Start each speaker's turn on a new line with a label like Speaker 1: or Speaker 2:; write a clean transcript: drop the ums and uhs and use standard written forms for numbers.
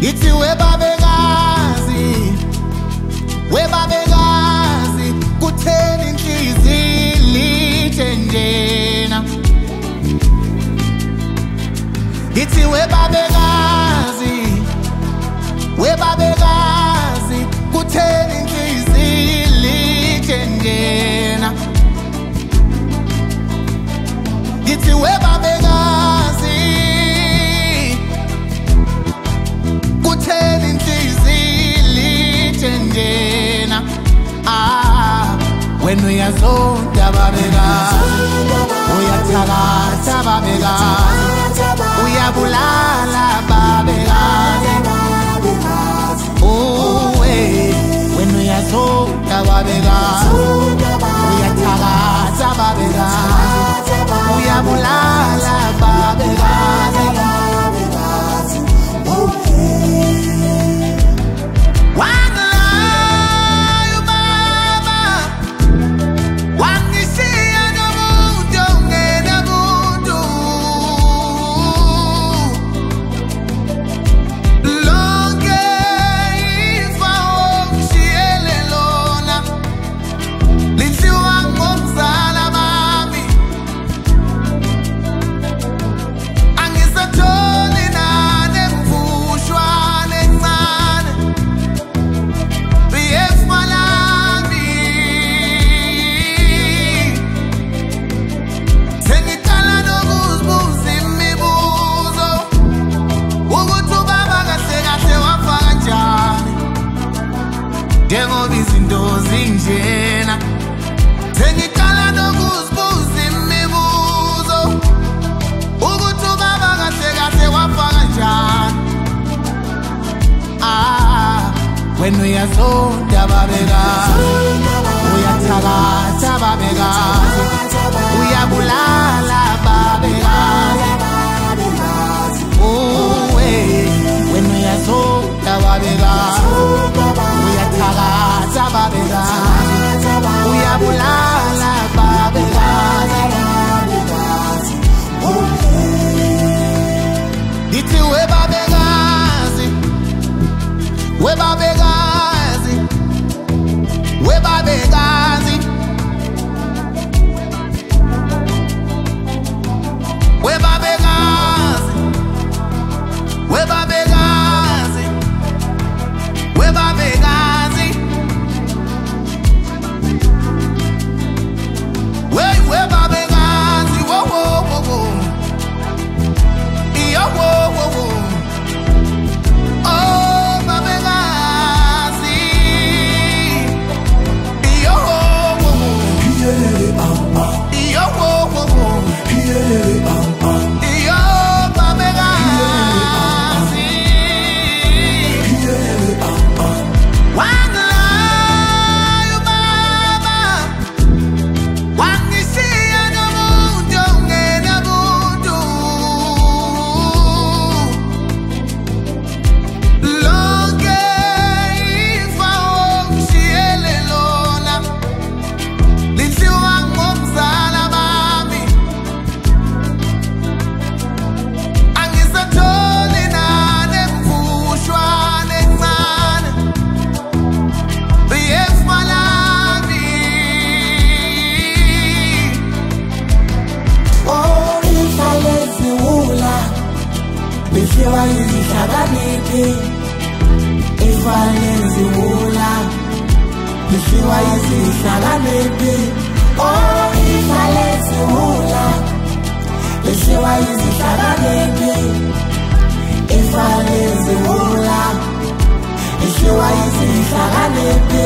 Speaker 1: Ithi webabekazi kutheni inhliziyo lithe njena. Ithi webabekazi kutheni inhliziyo lithe njena. Ithi webabekazi kutheni inhliziyo lithe njena. Wena uyazonda babekazi, uyathakatha babekazi, uyabulala babekazi. Wena uyazonda babekazi, uyathakatha babekazi, uyabulala babekazi. Njengoba izinto zinjena sengiqala nokuzibuza imibuzo ukuthi ubaba kahle wafaka njani. Wena uyazonda babekazi, uyathakatha babekazi, uyabulala babekazi. Wena uyazonda babekazi, uyathakatha babekazi, uyabulala babekazi. Ithi webabekazi webabekazi webabekazi webabekazi webabekazi webabekazi webabekazi wo wo wo wo iyo wo wo wo oh babekazi iyo wo wo wo iyo wo wo wo iyo babekazi wanglayo baba wangisiya nomuntu ongena buntu lonke ifa ongishiyele lona lidliwa ngomzala bami angisatholi nanemvushwane encane yefa lami.
Speaker 2: Oh, ihlaleziwula lihliwa izihlakaniphi, ihlaleziwula lihliwa izihlakaniphi. Oh, ihlaleziwula lihliwa izihlakaniphi, ihlaleziwula lihliwa izihlakaniphi.